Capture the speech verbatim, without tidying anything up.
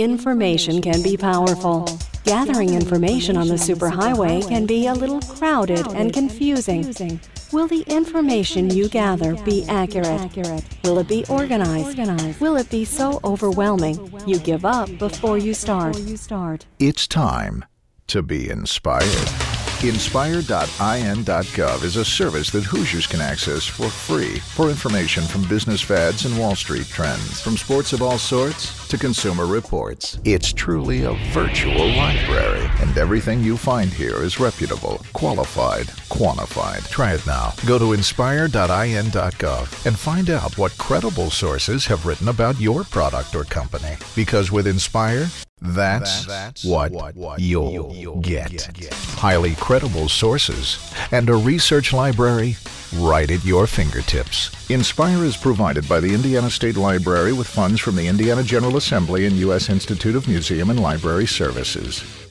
Information can be powerful. Gathering information on the superhighway can be a little crowded and confusing. Will the information you gather be accurate? Will it be organized? Will it be so overwhelming you give up before you start? It's time to be inspired. Inspire dot I N dot gov is a service that Hoosiers can access for free for information from business fads and Wall Street trends, from sports of all sorts to consumer reports. It's truly a virtual library, and everything you find here is reputable, qualified, quantified. Try it now. Go to Inspire dot I N dot gov and find out what credible sources have written about your product or company. Because with Inspire, That's, That's what, what, what you'll, you'll get. get. Highly credible sources and a research library right at your fingertips. Inspire is provided by the Indiana State Library with funds from the Indiana General Assembly and U S Institute of Museum and Library Services.